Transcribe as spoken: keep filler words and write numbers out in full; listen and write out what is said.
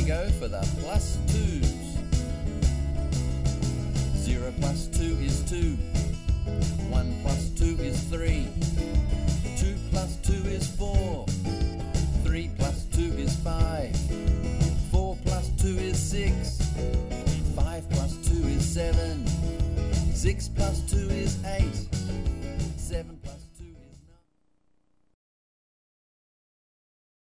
we go for the plus twos. Zero plus two is two. One plus two is three. Two plus two is four. Three plus two is five. Four plus two is six. Five plus two is seven. Six plus two is eight. Seven